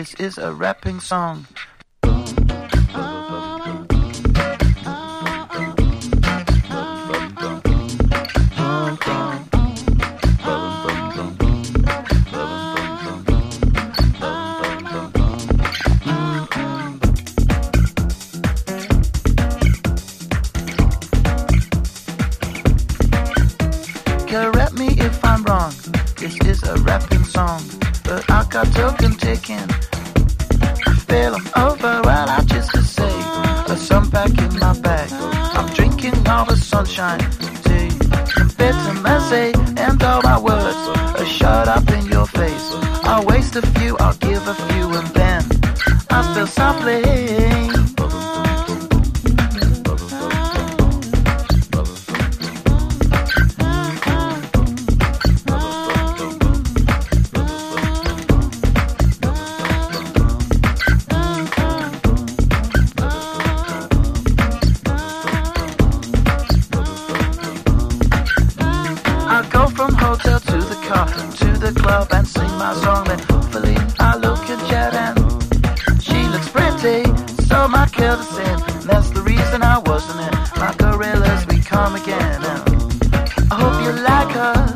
This is a rapping song. Correct me if I'm wrong, this is a rapping song, but I got token taken. I feel I'm over, well I just to say, some back in my bag. I'm drinking all the sunshine, tea, compared to mercy, and all my words are shut up in your face. I'll waste a few, I'll give a few, and then I'll spill softly. From hotel to the car, to the club and sing my song. Then hopefully I look at Jet and she looks pretty, so my kill the sin. That's the reason I wasn't in. My gorillas, we come again. And I hope you like her.